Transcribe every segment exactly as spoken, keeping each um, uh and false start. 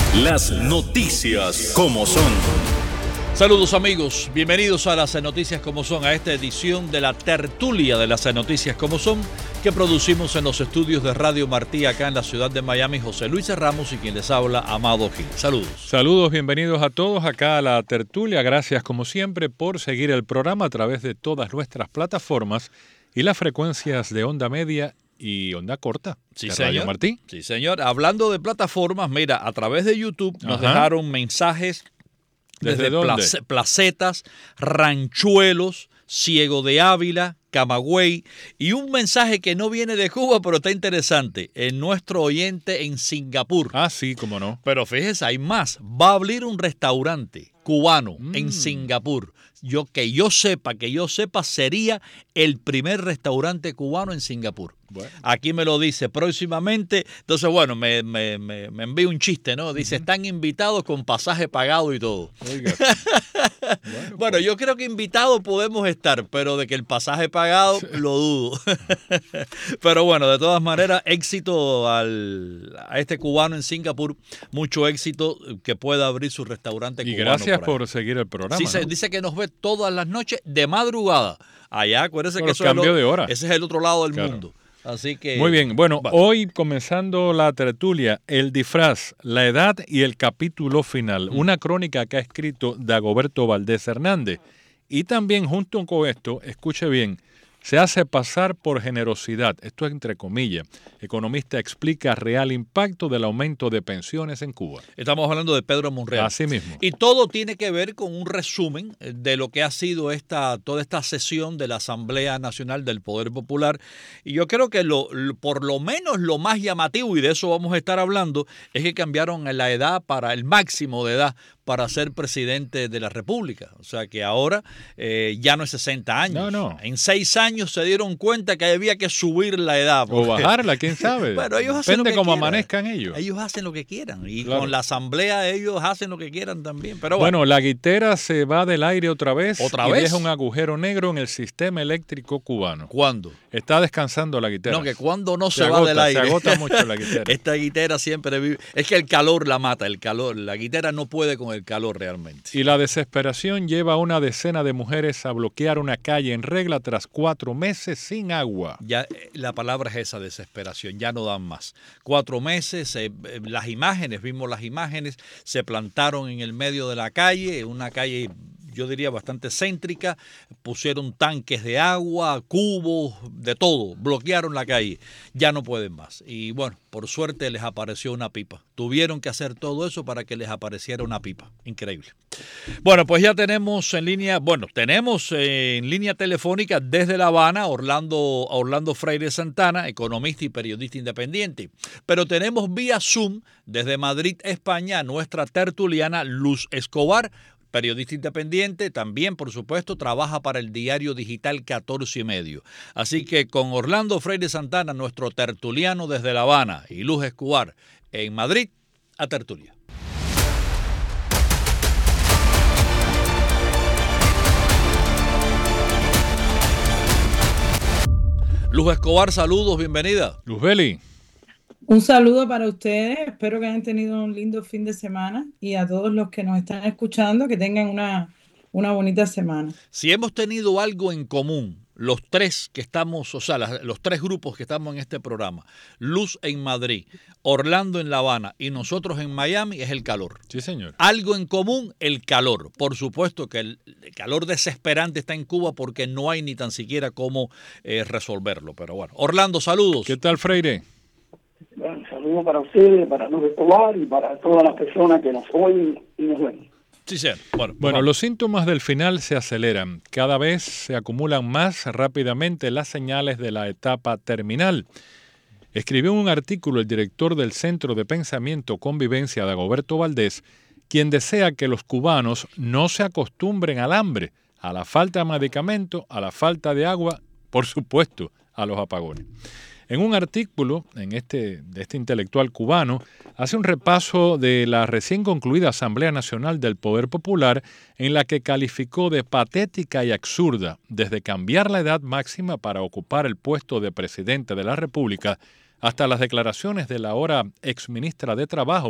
Las noticias como son. Saludos amigos, bienvenidos a las noticias como son, a esta edición de la tertulia de las noticias como son que producimos en los estudios de Radio Martí acá en la ciudad de Miami. José Luis Ramos y quien les habla, Amado Gil. Saludos. Saludos, bienvenidos a todos acá a la tertulia. Gracias como siempre por seguir el programa a través de todas nuestras plataformas y las frecuencias de onda media y onda corta. Sí, de señor. Radio Martí. Sí, señor. Hablando de plataformas, mira, a través de YouTube nos Ajá. dejaron mensajes ¿Desde desde dónde? Place- Placetas, Ranchuelos, Ciego de Ávila, Camagüey, y un mensaje que no viene de Cuba, pero está interesante, en nuestro oyente en Singapur. Ah, sí, cómo no. Pero fíjese, hay más. Va a abrir un restaurante cubano Mm. en Singapur. Yo que yo sepa, que yo sepa, sería el primer restaurante cubano en Singapur. Bueno. Aquí me lo dice próximamente. Entonces, bueno, me, me, me, me envía un chiste, ¿no? Dice, uh-huh. Están invitados con pasaje pagado y todo. Oiga. Bueno, Bueno, pues. yo creo que invitados podemos estar, pero de que el pasaje pagado, lo dudo. Pero bueno, de todas maneras, éxito al, a este cubano en Singapur. Mucho éxito, que pueda abrir su restaurante Y cubano. gracias por, por seguir el programa. Sí, se ¿no? dice que nos ve todas las noches de madrugada. Allá, acuérdense Por que el eso es el cambio o- de hora. ese es el otro lado del Claro. mundo. Así que Muy bien, bueno, va. hoy comenzando la tertulia, el disfraz, la edad y el capítulo final, una crónica que ha escrito Dagoberto Valdés Hernández. Y también junto con esto, escuche bien, se hace pasar por generosidad, esto es entre comillas. Economista explica real impacto del aumento de pensiones en Cuba. Estamos hablando de Pedro Monreal. Así mismo. Y todo tiene que ver con un resumen de lo que ha sido esta, toda esta sesión de la Asamblea Nacional del Poder Popular. Y yo creo que lo, lo- por lo menos lo más llamativo, y de eso vamos a estar hablando, es que cambiaron la edad para el máximo de edad para ser presidente de la República. O sea que ahora eh, ya no es sesenta años. No, no. En seis años se dieron cuenta que había que subir la edad. O porque- bajarla, quién sabe. Bueno, ellos hacen Depende lo que cómo quieran. amanezcan ellos. Ellos hacen lo que quieran. Y Claro. con la Asamblea ellos hacen lo que quieran también. Pero bueno, Bueno, la guitera se va del aire otra vez ¿Otra y vez? deja un agujero negro en el sistema eléctrico cubano. ¿cuándo? Está descansando la guitera. No, que cuando no se, Se va agota, del aire. se agota mucho la guitera. Esta guitera siempre vive. Es que el calor la mata, el calor. La guitera no puede con el calor realmente. Y la desesperación lleva a una decena de mujeres a bloquear una calle en regla tras cuatro meses sin agua. Ya eh, la palabra es esa, desesperación, ya no dan más. Cuatro meses, eh, eh, las imágenes, vimos las imágenes, se plantaron en el medio de la calle, una calle yo diría bastante céntrica, pusieron tanques de agua, cubos, de todo, bloquearon la calle, ya no pueden más. Y bueno, por suerte les apareció una pipa. Tuvieron que hacer todo eso para que les apareciera una pipa. Increíble. Bueno, pues ya tenemos en línea, bueno, tenemos en línea telefónica desde La Habana Orlando, a Orlando Freire Santana, economista y periodista independiente. Pero tenemos vía Zoom desde Madrid, España, a nuestra tertuliana Luz Escobar, periodista independiente, también por supuesto trabaja para el diario digital catorce y medio. Así que con Orlando Freire Santana, nuestro tertuliano desde La Habana, y Luz Escobar en Madrid, a tertulia. Luz Escobar, saludos, bienvenida. Luzbeli, Un saludo para ustedes, espero que hayan tenido un lindo fin de semana y a todos los que nos están escuchando que tengan una, una bonita semana. Si hemos tenido algo en común, los tres que estamos, o sea, las- los tres grupos que estamos en este programa, Luz en Madrid, Orlando en La Habana y nosotros en Miami, es el calor. sí señor. Algo en común, el calor. Por supuesto que el calor desesperante está en Cuba porque no hay ni tan siquiera cómo eh, resolverlo. Pero bueno, Orlando, saludos. ¿Qué tal, Freire? Bueno, saludos para ustedes, para Luz Escobar y para todas las personas que nos oyen y nos ven. Sí, señor. Bueno, Bueno, vamos. los síntomas del final se aceleran. Cada vez se acumulan más rápidamente las señales de la etapa terminal. Escribió un artículo el director del Centro de Pensamiento Convivencia, Dagoberto Valdés, quien desea que los cubanos no se acostumbren al hambre, a la falta de medicamentos, a la falta de agua, por supuesto, a los apagones. En un artículo en este, de este intelectual cubano, hace un repaso de la recién concluida Asamblea Nacional del Poder Popular, en la que calificó de patética y absurda, desde cambiar la edad máxima para ocupar el puesto de presidente de la República, hasta las declaraciones de la ahora exministra de Trabajo,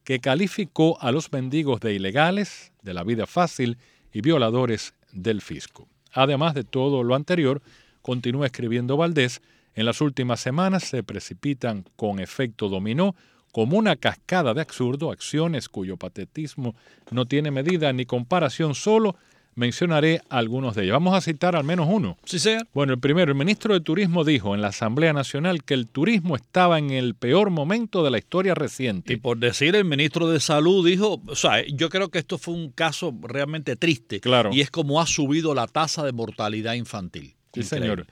que calificó a los mendigos de ilegales, de la vida fácil y violadores del fisco. Además de todo lo anterior, continúa escribiendo Valdés, en las últimas semanas se precipitan con efecto dominó como una cascada de absurdo, acciones cuyo patetismo no tiene medida ni comparación. Solo mencionaré algunos de ellos. Vamos a citar al menos uno. Sí, señor. Bueno, el primero, el ministro de Turismo dijo en la Asamblea Nacional que el turismo estaba en el peor momento de la historia reciente. Y por decir, el ministro de Salud dijo, o sea, yo creo que esto fue un caso realmente triste. Claro. Y es como ha subido la tasa de mortalidad infantil. Sí, Increíble. señor.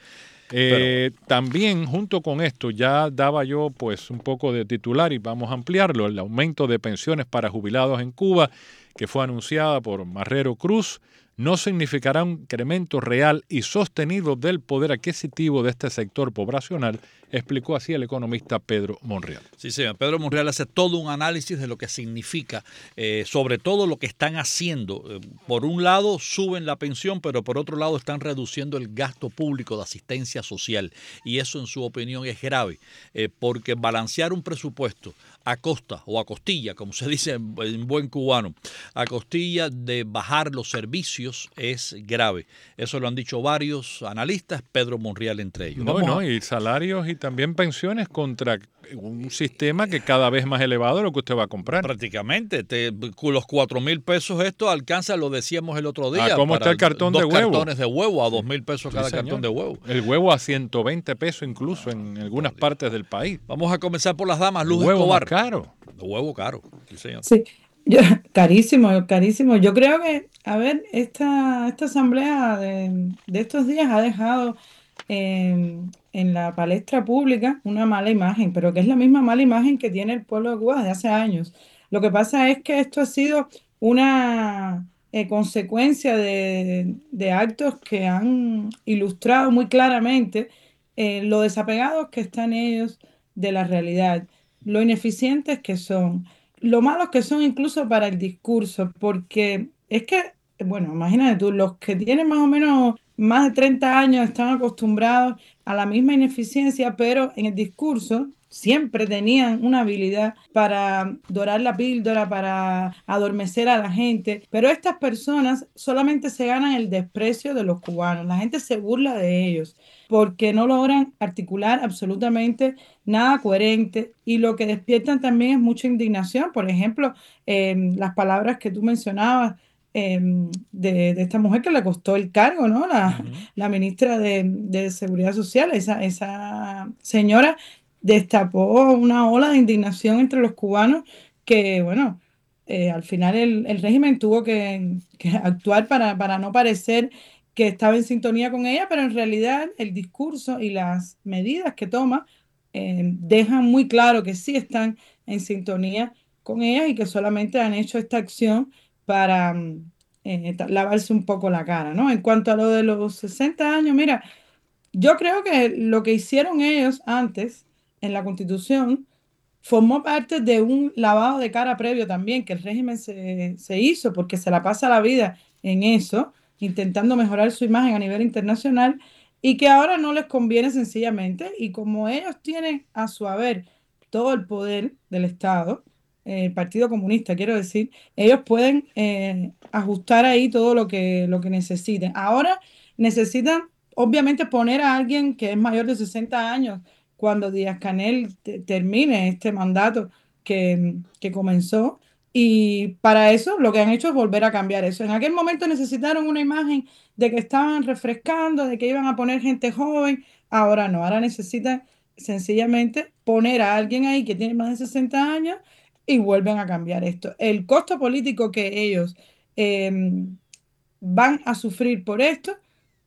Eh, Pero, también junto con esto ya daba yo pues un poco de titular y vamos a ampliarlo, el aumento de pensiones para jubilados en Cuba que fue anunciada por Marrero Cruz no significará un incremento real y sostenido del poder adquisitivo de este sector poblacional, explicó así el economista Pedro Monreal. Sí, señor. Pedro Monreal hace todo un análisis de lo que significa, eh, sobre todo lo que están haciendo. Eh, por un lado, suben la pensión, pero por otro lado están reduciendo el gasto público de asistencia social. Y eso, en su opinión, es grave, eh, porque balancear un presupuesto a costa o a costilla, como se dice en, en buen cubano, a costilla de bajar los servicios es grave. Eso lo han dicho varios analistas, Pedro Monreal entre ellos. No, no, a... y salarios y también pensiones contra un sistema que cada vez más elevado de lo que usted va a comprar. Prácticamente, te, los cuatro mil pesos esto alcanza, lo decíamos el otro día. Ah, ¿cómo está el cartón de huevo? Dos cartones de huevo a dos mil pesos sí, cada señor. Cartón de huevo. El huevo a ciento veinte pesos incluso en algunas partes del país. Vamos a comenzar por las damas. Luz huevo Escobar. Más caro. Huevo caro, sí, señor. Sí, yo, carísimo, carísimo. Yo creo que, a ver, esta, esta asamblea de, de estos días ha dejado eh, en la palestra pública una mala imagen, pero que es la misma mala imagen que tiene el pueblo de Cuba desde hace años. Lo que pasa es que esto ha sido una eh, consecuencia de, de actos que han ilustrado muy claramente eh, lo desapegados que están ellos de la realidad, lo ineficientes que son, lo malos que son incluso para el discurso, porque es que, bueno, imagínate tú, los que tienen más o menos más de treinta años están acostumbrados a la misma ineficiencia, pero en el discurso siempre tenían una habilidad para dorar la píldora, para adormecer a la gente, pero estas personas solamente se ganan el desprecio de los cubanos, la gente se burla de ellos porque no logran articular absolutamente nada coherente y lo que despiertan también es mucha indignación. Por ejemplo, eh, las palabras que tú mencionabas eh, de, de esta mujer que le costó el cargo, ¿no? La, uh-huh. la ministra de, de Seguridad Social, esa, esa señora destapó una ola de indignación entre los cubanos que, bueno, eh, al final el, el régimen tuvo que, que actuar para, para no parecer que estaba en sintonía con ella, pero en realidad el discurso y las medidas que toma eh, dejan muy claro que sí están en sintonía con ella y que solamente han hecho esta acción para eh, lavarse un poco la cara, ¿no? En cuanto a lo de los sesenta años, mira, yo creo que lo que hicieron ellos antes en la Constitución formó parte de un lavado de cara previo también, que el régimen se, se hizo porque se la pasa la vida en eso, intentando mejorar su imagen a nivel internacional y que ahora no les conviene sencillamente. Y como ellos tienen a su haber todo el poder del Estado, eh, el Partido Comunista, quiero decir, ellos pueden eh, ajustar ahí todo lo que, lo que necesiten. Ahora necesitan, obviamente, poner a alguien que es mayor de sesenta años cuando Díaz-Canel te, termine este mandato que, que comenzó. Y para eso lo que han hecho es volver a cambiar eso. En aquel momento necesitaron una imagen de que estaban refrescando, de que iban a poner gente joven. Ahora no, ahora necesitan sencillamente poner a alguien ahí que tiene más de sesenta años y vuelven a cambiar esto. El costo político que ellos eh, van a sufrir por esto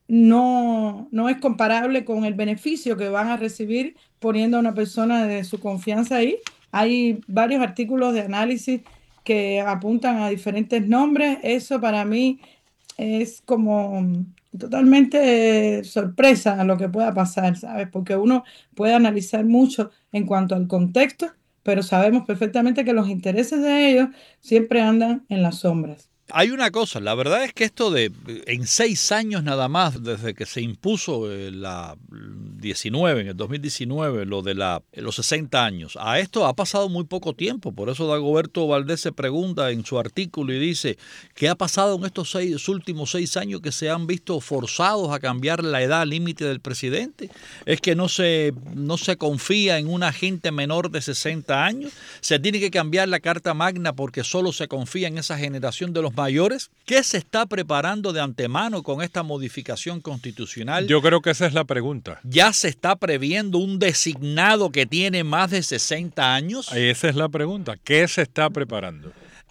no, no es comparable con el beneficio que van a recibir poniendo a una persona de su confianza ahí. Hay varios artículos de análisis que apuntan a diferentes nombres. Eso para mí es como totalmente sorpresa a lo que pueda pasar, ¿sabes? Porque uno puede analizar mucho en cuanto al contexto, pero sabemos perfectamente que los intereses de ellos siempre andan en las sombras. Hay una cosa, la verdad es que esto de en seis años nada más, desde que se impuso la, diecinueve, en el dos mil diecinueve, lo de la, los sesenta años. A esto ha pasado muy poco tiempo, por eso Dagoberto Valdés se pregunta en su artículo y dice, ¿qué ha pasado en estos seis, últimos seis años que se han visto forzados a cambiar la edad límite del presidente? ¿Es que no se, no se confía en una gente menor de sesenta años? ¿Se tiene que cambiar la Carta Magna porque solo se confía en esa generación de los mayores? ¿Qué se está preparando de antemano con esta modificación constitucional? Yo creo que esa es la pregunta. ¿Ya se está previendo un designado que tiene más de sesenta años? Esa es la pregunta. ¿Qué se está preparando?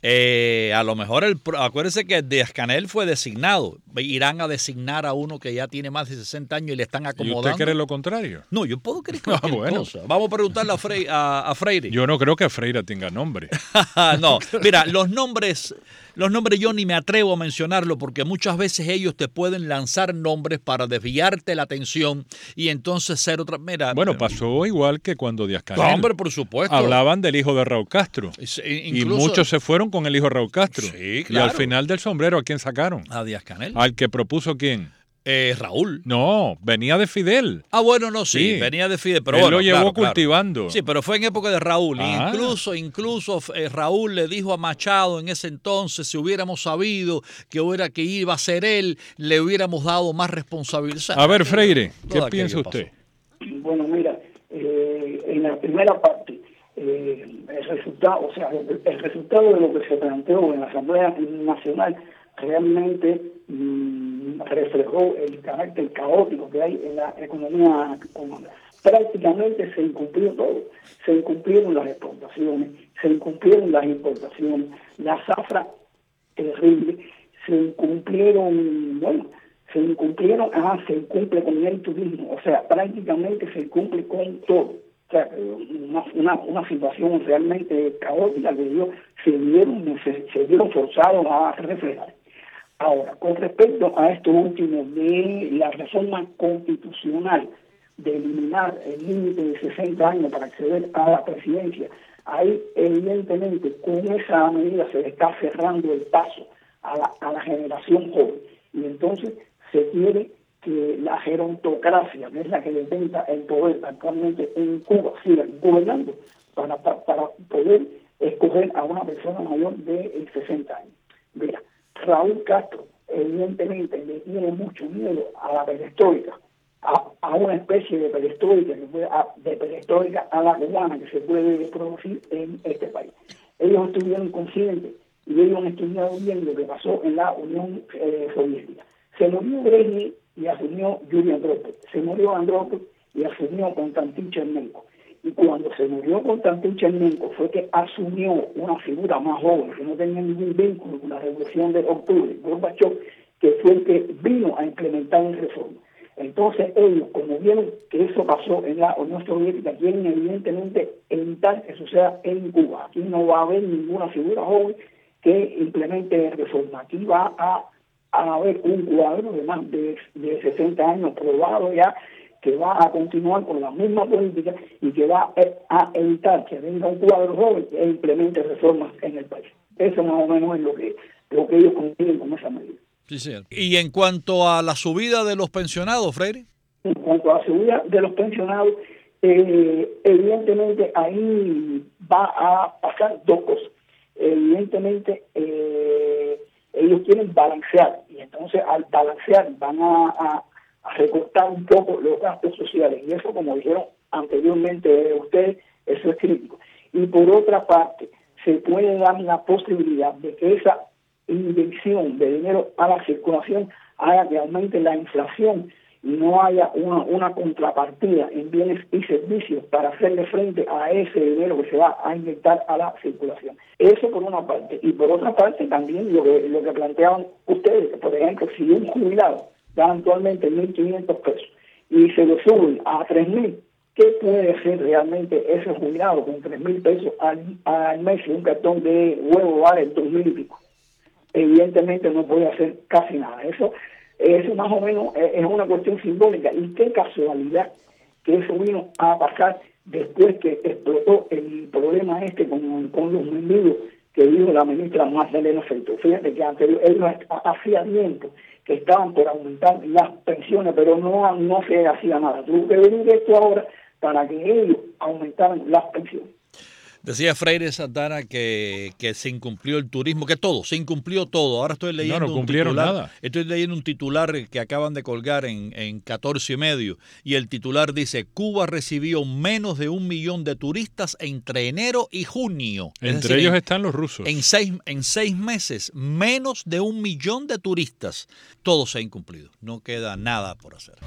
Eh, a lo mejor, el, acuérdese que Díaz-Canel fue designado. Irán a designar a uno que ya tiene más de sesenta años y le están acomodando. ¿Y usted cree lo contrario? No, yo puedo creer cualquier ah, bueno. cosa. Vamos a preguntarle a, Fre a, a Freire. Yo no creo que Freire tenga nombre. No, mira, los nombres... Los nombres yo ni me atrevo a mencionarlo porque muchas veces ellos te pueden lanzar nombres para desviarte la atención y entonces ser otra... Mira, bueno, pasó igual que cuando Díaz-Canel. Hombre, por supuesto. Hablaban del hijo de Raúl Castro. Incluso, y muchos se fueron con el hijo de Raúl Castro. Sí, claro. Y al final del sombrero, ¿a quién sacaron? A Díaz-Canel. ¿Al que propuso quién? Eh, Raúl. No, venía de Fidel. Ah, bueno, no, sí, sí. venía de Fidel. Pero Él bueno, lo llevó claro, cultivando. Claro. Sí, pero fue en época de Raúl. Ah. Incluso, incluso eh, Raúl le dijo a Machado en ese entonces, si hubiéramos sabido que, hubiera, que iba a ser él, le hubiéramos dado más responsabilidad. O sea, a ver, Freire, ¿qué Todo piensa aquello usted? pasó. Bueno, mira, eh, en la primera parte, eh, el resultado, o sea, el, el resultado de lo que se planteó en la Asamblea Nacional realmente mmm, reflejó el carácter caótico que hay en la economía cubana. Prácticamente se incumplió todo. Se incumplieron las exportaciones, se incumplieron las importaciones, la zafra terrible, se incumplieron, bueno, se incumplieron, ah, se incumple con el turismo, o sea, prácticamente se incumple con todo. O sea, una, una, una situación realmente caótica que ellos se vieron, se, se vieron forzados a reflejar. Ahora, con respecto a esto último de la reforma constitucional, de eliminar el límite de sesenta años para acceder a la presidencia, ahí evidentemente con esa medida se le está cerrando el paso a la, a la generación joven. Y entonces se quiere que la gerontocracia, que es la que detenta el poder actualmente en Cuba, siga gobernando para, para, para poder escoger a una persona mayor de sesenta años. Mira, Raúl Castro evidentemente le tiene mucho miedo a la perestroika, a, a una especie de perestroika, que puede, a, de perestroika a la cubana que se puede producir en este país. Ellos estuvieron conscientes y ellos han estudiado bien lo que pasó en la Unión eh, Soviética. Se murió Brezhnev y asumió Yuri Andropov. Se murió Andropov y asumió Konstantin Chernenko. Y cuando se murió Konstantin Chernenko fue que asumió una figura más joven, que no tenía ningún vínculo con la revolución de octubre, Gorbachev, que fue el que vino a implementar una reforma. Entonces ellos, como vieron que eso pasó en la Unión Soviética, quieren evidentemente evitar que suceda en Cuba. Aquí no va a haber ninguna figura joven que implemente reforma. Aquí va a, a haber un cuadro de más de, de sesenta años probado ya, que va a continuar con la misma política y que va a evitar que venga un cuadro joven e implemente reformas en el país. Eso más o menos es lo que, lo que ellos consiguen con esa medida. Sí, señor. Y en cuanto a la subida de los pensionados, Freire. En cuanto a la subida de los pensionados, eh, evidentemente ahí va a pasar dos cosas. Evidentemente eh, ellos quieren balancear y entonces al balancear van a, a a recortar un poco los gastos sociales. Y eso, como dijeron anteriormente ustedes, eso es crítico. Y por otra parte, se puede dar la posibilidad de que esa inyección de dinero a la circulación haga que aumente la inflación y no haya una, una contrapartida en bienes y servicios para hacerle frente a ese dinero que se va a inyectar a la circulación. Eso por una parte. Y por otra parte también lo que, lo que planteaban ustedes, que por ejemplo, si un jubilado da actualmente mil quinientos pesos y se lo suben a tres mil, ¿qué puede hacer realmente ese jubilado con tres mil pesos al, al mes y un cartón de huevo vale dos mil y pico? Evidentemente no puede hacer casi nada. Eso, eso más o menos es una cuestión simbólica. Y qué casualidad que eso vino a pasar después que explotó el problema este con, con los mendigos que dijo la ministra Magdalena Feito. Fíjate que anterior, ellos hacía tiempo que estaban por aumentar las pensiones, pero no, no se hacía nada. Tuvo que venir esto ahora para que ellos aumentaran las pensiones. Decía Freire Santana que, que se incumplió el turismo, que todo, se incumplió todo. Ahora estoy leyendo no, no cumplieron un titular, nada. Estoy leyendo un titular que acaban de colgar en, en catorce y medio, y el titular dice: Cuba recibió menos de un millón de turistas entre enero y junio. Entre decir, ellos en, están los rusos. En seis, en seis meses, menos de un millón de turistas. Todo se ha incumplido. No queda nada por hacer.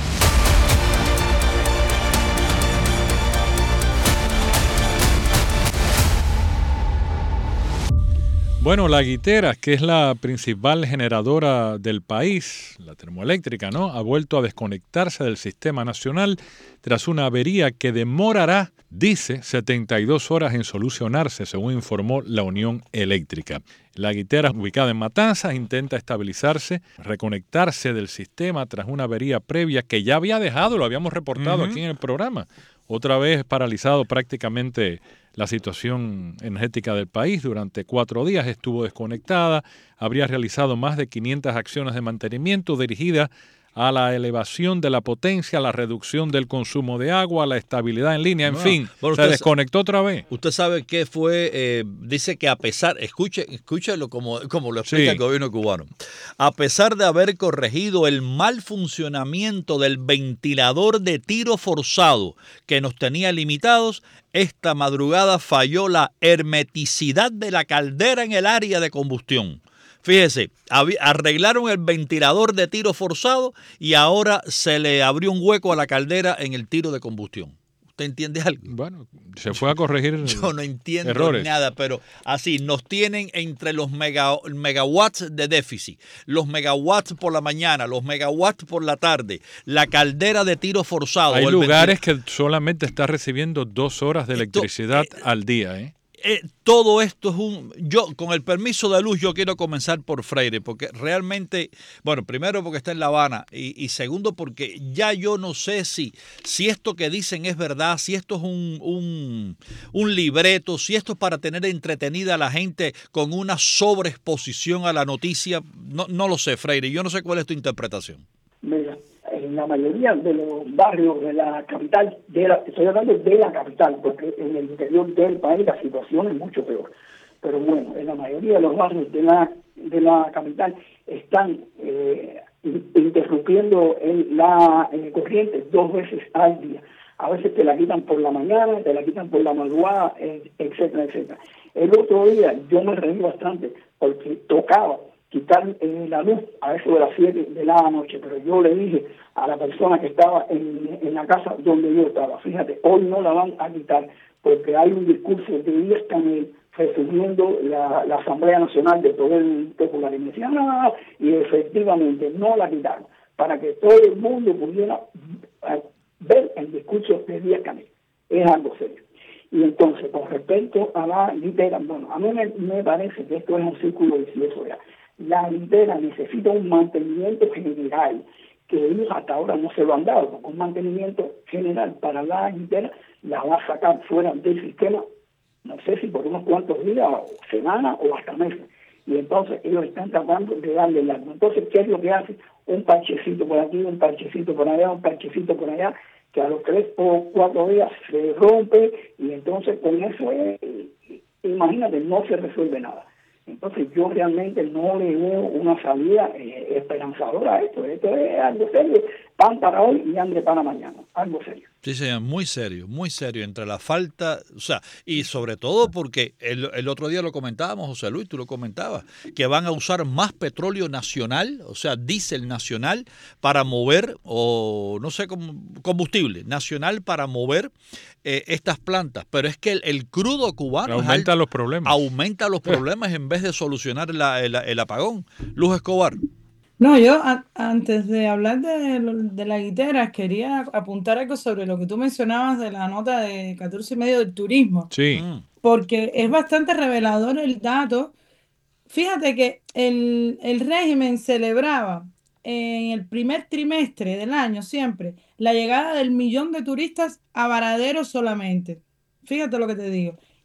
Bueno, la Guiteras, que es la principal generadora del país, la termoeléctrica, ¿no?, ha vuelto a desconectarse del sistema nacional tras una avería que demorará, dice, setenta y dos horas en solucionarse, según informó la Unión Eléctrica. La Guiteras, ubicada en Matanzas, intenta estabilizarse, reconectarse del sistema tras una avería previa que ya había dejado, lo habíamos reportado uh-huh. aquí en el programa. Otra vez paralizado prácticamente la situación energética del país. Durante cuatro días estuvo desconectada, habría realizado más de quinientas acciones de mantenimiento dirigidas a la elevación de la potencia, a la reducción del consumo de agua, a la estabilidad en línea, en no, fin, bueno, se desconectó otra vez. Usted sabe qué fue, eh, dice que a pesar, escuche, escúchelo como, como lo explica sí. el gobierno cubano, a pesar de haber corregido el mal funcionamiento del ventilador de tiro forzado que nos tenía limitados, esta madrugada falló la hermeticidad de la caldera en el área de combustión. Fíjese, arreglaron el ventilador de tiro forzado y ahora se le abrió un hueco a la caldera en el tiro de combustión. ¿Usted entiende algo? Bueno, se fue a corregir Yo no entiendo errores. nada, pero así nos tienen entre los mega, megawatts de déficit, los megawatts por la mañana, los megawatts por la tarde, la caldera de tiro forzado. Hay lugares que solamente está recibiendo dos horas de electricidad Esto, eh, al día, ¿eh? Eh, todo esto es un... Yo, con el permiso de Luz, yo quiero comenzar por Freire, porque realmente, bueno, primero porque está en La Habana, y, y segundo porque ya yo no sé si, si esto que dicen es verdad, si esto es un, un, un libreto, si esto es para tener entretenida a la gente con una sobreexposición a la noticia. No, no lo sé, Freire, yo no sé cuál es tu interpretación. Mira, en la mayoría de los barrios de la capital, de la, estoy hablando de la capital, porque en el interior del país la situación es mucho peor. Pero bueno, en la mayoría de los barrios de la de la capital están eh, interrumpiendo el, la el corriente dos veces al día. A veces te la quitan por la mañana, te la quitan por la madrugada, etcétera, etcétera. El otro día yo me reí bastante porque tocaba quitar eh, la luz a eso de las siete de la noche, pero yo le dije a la persona que estaba en, en la casa donde yo estaba, fíjate, hoy no la van a quitar porque hay un discurso de Díaz Canel resumiendo la, la Asamblea Nacional de Poder Popular, y me decían, no, no, no, y efectivamente no la quitaron, para que todo el mundo pudiera uh, ver el discurso de Díaz Canel. Es algo serio. Y entonces, con respecto a la litera, bueno, a mí me, me parece que esto es un círculo vicioso ya. La litera necesita un mantenimiento general, que ellos hasta ahora no se lo han dado, porque un mantenimiento general para la litera la va a sacar fuera del sistema, no sé si por unos cuantos días, o semanas o hasta meses. Y entonces ellos están tratando de darle el arma. Entonces, ¿qué es lo que hace? Un parchecito por aquí, un parchecito por allá, un parchecito por allá, que a los tres o cuatro días se rompe, y entonces con eso, eh, imagínate, no se resuelve nada. Entonces yo realmente no le veo una salida eh, esperanzadora a esto. Esto es algo serio, pan para hoy y hambre para mañana, algo serio. Sí, señor, muy serio, muy serio, entre la falta, o sea, y sobre todo porque el, el otro día lo comentábamos, José Luis, tú lo comentabas, que van a usar más petróleo nacional, o sea, diésel nacional para mover, o no sé, combustible nacional para mover eh, estas plantas, pero es que el, el crudo cubano aumenta es al, los problemas. Aumenta los problemas en vez de solucionar la, el, el apagón. Luz Escobar. No, yo a, antes de hablar de, de la guitera, quería apuntar algo sobre lo que tú mencionabas de la nota de catorce y medio del turismo. Sí. Porque es bastante revelador el dato. Fíjate que el, el régimen celebraba en el primer trimestre del año siempre la llegada del millón de turistas a Varadero solamente. Fíjate lo que te digo.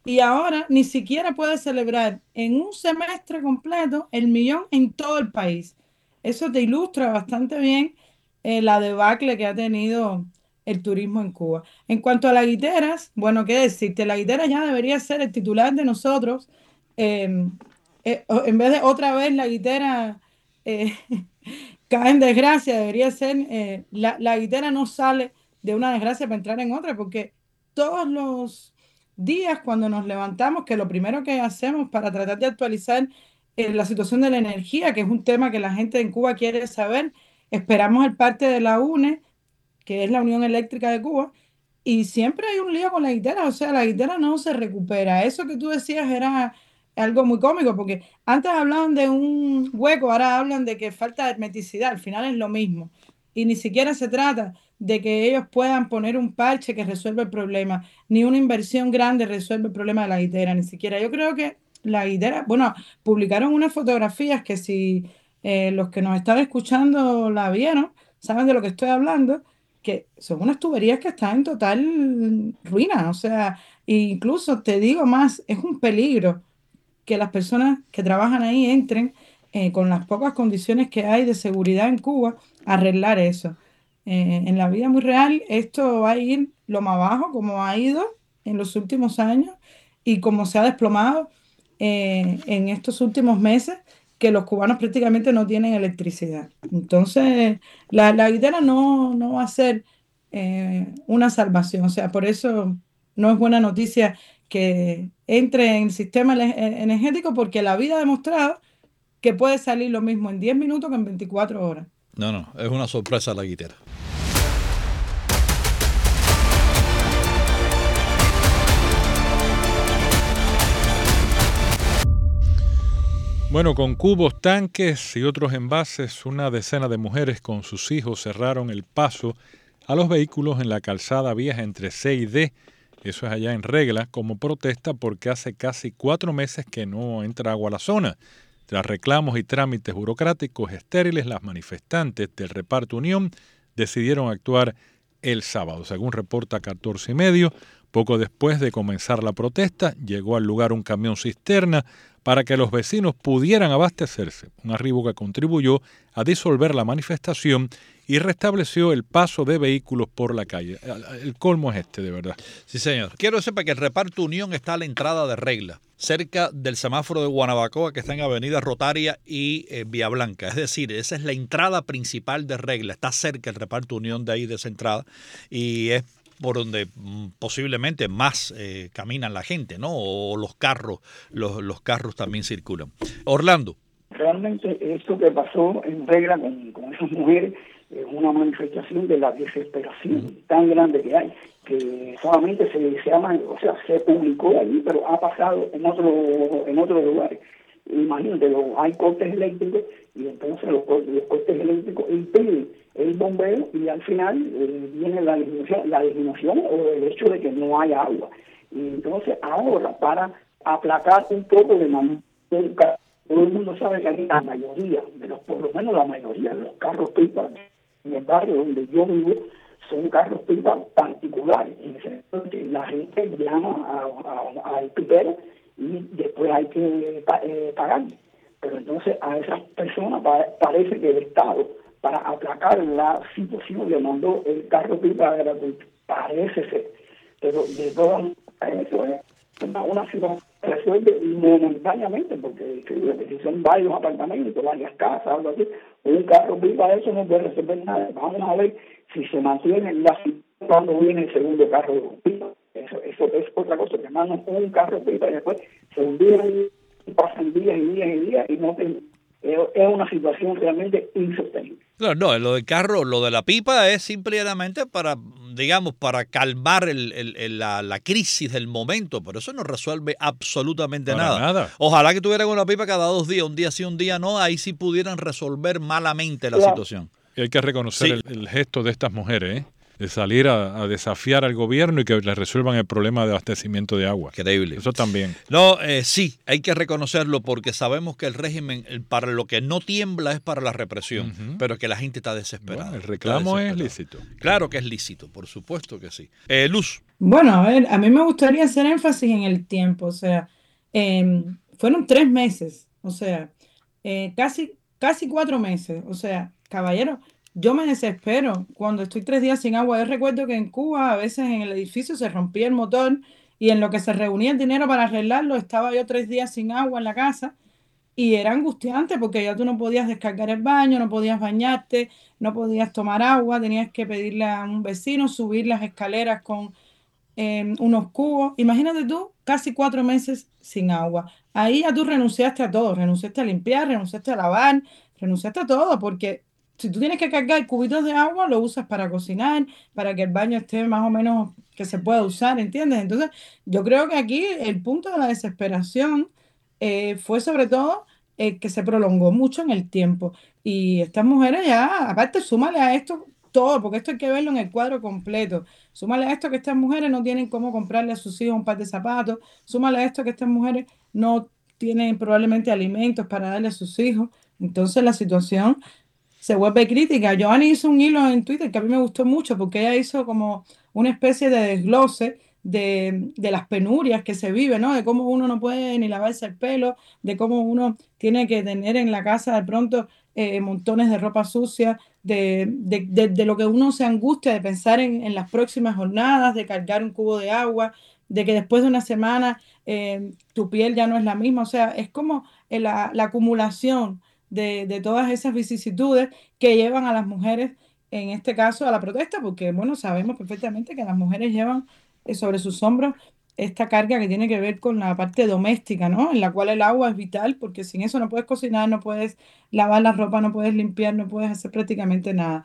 y ahora ni siquiera puede celebrar en un semestre completo el millón en todo el país. Eso te ilustra bastante bien eh, la debacle que ha tenido el turismo en Cuba. En cuanto a las guiteras, bueno, qué decirte, la guitera ya debería ser el titular de nosotros. eh, eh, en vez de otra vez la guitera eh, cae en desgracia, debería ser, eh, la, la guitera no sale de una desgracia para entrar en otra, porque todos los días cuando nos levantamos, que lo primero que hacemos para tratar de actualizar eh, la situación de la energía, que es un tema que la gente en Cuba quiere saber, esperamos el parte de la U N E, que es la Unión Eléctrica de Cuba, y siempre hay un lío con la guitara, o sea, la guitara no se recupera. Eso que tú decías era algo muy cómico, porque antes hablaban de un hueco, ahora hablan de que falta hermeticidad, al final es lo mismo. Y ni siquiera se trata de que ellos puedan poner un parche que resuelva el problema, ni una inversión grande resuelve el problema de la guitara, ni siquiera. Yo creo que la guitara, bueno, publicaron unas fotografías que si eh, los que nos están escuchando la vieron, saben de lo que estoy hablando, que son unas tuberías que están en total ruina, o sea, incluso te digo más, es un peligro que las personas que trabajan ahí entren eh, con las pocas condiciones que hay de seguridad en Cuba a arreglar eso. Eh, en la vida muy real esto va a ir lo más bajo como ha ido en los últimos años y como se ha desplomado eh, en estos últimos meses, que los cubanos prácticamente no tienen electricidad. Entonces, la, la guitara no, no va a ser eh, una salvación. O sea, por eso no es buena noticia que entre en el sistema ele- energético, porque la vida ha demostrado que puede salir lo mismo en diez minutos que en veinticuatro horas. No, no, es una sorpresa la guitara. Bueno, con cubos, tanques y otros envases, una decena de mujeres con sus hijos cerraron el paso a los vehículos en la calzada vieja entre C y D, eso es allá en Regla, como protesta porque hace casi cuatro meses que no entra agua a la zona. Tras reclamos y trámites burocráticos estériles, las manifestantes del Reparto Unión decidieron actuar el sábado. Según reporta catorce y medio, poco después de comenzar la protesta, llegó al lugar un camión cisterna para que los vecinos pudieran abastecerse, un arribo que contribuyó a disolver la manifestación y restableció el paso de vehículos por la calle. El colmo es este, de verdad. Sí, señor. Quiero que sepa que el Reparto Unión está a la entrada de Regla, cerca del semáforo de Guanabacoa, que está en Avenida Rotaria y eh, Vía Blanca. Es decir, esa es la entrada principal de Regla. Está cerca el Reparto Unión de ahí, de esa entrada, y es por donde mm, posiblemente más eh, caminan la gente, ¿no? O los carros, los, los carros también circulan. Orlando. Realmente esto que pasó en Regla con, con esas mujeres es una manifestación de la desesperación tan grande que hay, que solamente se, se llama, o sea, se publicó allí, pero ha pasado en otro, en otros lugares. Imagínate, lo, hay cortes eléctricos y entonces los, los cortes eléctricos impiden el bombeo y al final eh, viene la disminución, la disminución o el hecho de que no haya agua. Y entonces ahora, para aplacar un poco de manera, todo el mundo sabe que aquí la mayoría, de los, por lo menos la mayoría de los carros pipa en el barrio donde yo vivo son carros pipa particulares. En la gente llama al pipero y después hay que eh, pagar. Pero entonces a esas personas pa parece que el Estado, para aplacar la situación, le mandó el carro pipa gratuito. Parece ser. Pero de todas maneras, eso es una, una situación que resuelve momentáneamente, porque si son varios apartamentos, varias casas, algo así, un carro pipa eso no puede resolver nada. Vamos a ver si se mantiene la situación cuando viene el segundo carro pipa. Eso, eso es otra cosa, que mandan un carro pipa y después se olvidan y pasan días y días y días y no te, es, es una situación realmente insostenible. No, no, lo del carro, lo de la pipa es simplemente para, digamos, para calmar el, el, el, la, la crisis del momento, pero eso no resuelve absolutamente nada. nada. Ojalá que tuvieran una pipa cada dos días, un día sí, un día no, ahí sí pudieran resolver malamente la Claro. situación. Y hay que reconocer Sí. el, el gesto de estas mujeres, ¿eh? de salir a, a desafiar al gobierno y que le resuelvan el problema de abastecimiento de agua. Increíble. Eso también. No, eh, sí, hay que reconocerlo porque sabemos que el régimen, el, para lo que no tiembla es para la represión, uh-huh. pero que la gente está desesperada. Bueno, el reclamo es lícito. Claro que es lícito, por supuesto que sí. Eh, Luz. Bueno, a ver, a mí me gustaría hacer énfasis en el tiempo, o sea, eh, fueron tres meses, o sea, eh, casi, casi cuatro meses, o sea, caballero, yo me desespero cuando estoy tres días sin agua. Yo recuerdo que en Cuba a veces en el edificio se rompía el motor y en lo que se reunía el dinero para arreglarlo estaba yo tres días sin agua en la casa y era angustiante porque ya tú no podías descargar el baño, no podías bañarte, no podías tomar agua, tenías que pedirle a un vecino subir las escaleras con eh, unos cubos. Imagínate tú, casi cuatro meses sin agua. Ahí ya tú renunciaste a todo, renunciaste a limpiar, renunciaste a lavar, renunciaste a todo porque si tú tienes que cargar cubitos de agua, lo usas para cocinar, para que el baño esté más o menos que se pueda usar, ¿entiendes? Entonces, yo creo que aquí el punto de la desesperación eh, fue sobre todo eh, que se prolongó mucho en el tiempo. Y estas mujeres ya, aparte, súmale a esto todo, porque esto hay que verlo en el cuadro completo. Súmale a esto que estas mujeres no tienen cómo comprarle a sus hijos un par de zapatos. Súmale a esto que estas mujeres no tienen probablemente alimentos para darle a sus hijos. Entonces, la situación se vuelve crítica. Joanny hizo un hilo en Twitter que a mí me gustó mucho porque ella hizo como una especie de desglose de, de las penurias que se viven, ¿no? De cómo uno no puede ni lavarse el pelo, de cómo uno tiene que tener en la casa de pronto eh, montones de ropa sucia, de, de, de, de lo que uno se angustia de pensar en, en las próximas jornadas, de cargar un cubo de agua, de que después de una semana eh, tu piel ya no es la misma. O sea, es como la, la acumulación De, de todas esas vicisitudes que llevan a las mujeres, en este caso, a la protesta, porque, bueno, sabemos perfectamente que las mujeres llevan eh, sobre sus hombros esta carga que tiene que ver con la parte doméstica, ¿no? En la cual el agua es vital, porque sin eso no puedes cocinar, no puedes lavar la ropa, no puedes limpiar, no puedes hacer prácticamente nada.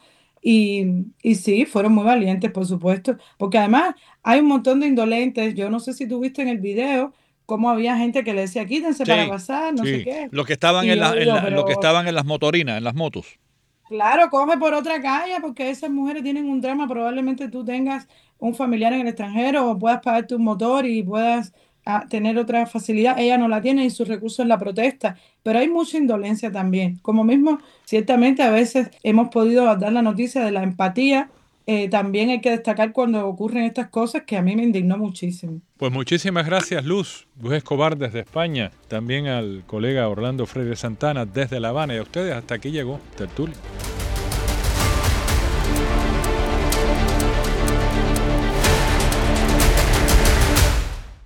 Y, y sí, fueron muy valientes, por supuesto, porque además hay un montón de indolentes. Yo no sé si tú viste en el video cómo había gente que le decía quítense Sí, para pasar, no sí. sé qué. Los que estaban Y en, yo la, en digo, la- pero los que estaban en las motorinas, en las motos. claro, coge por otra calle porque esas mujeres tienen un drama. Probablemente tú tengas un familiar en el extranjero o puedas pagarte un motor y puedas ah, tener otra facilidad. Ella no la tiene y sus recursos es la protesta, pero hay mucha indolencia también. Como mismo, ciertamente a veces hemos podido dar la noticia de la empatía. Eh, también hay que destacar cuando ocurren estas cosas que a mí me indignó muchísimo. Pues muchísimas gracias, Luz. Luz Escobar desde España. También al colega Orlando Freire Santana desde La Habana. Y a ustedes, hasta aquí llegó Tertulia.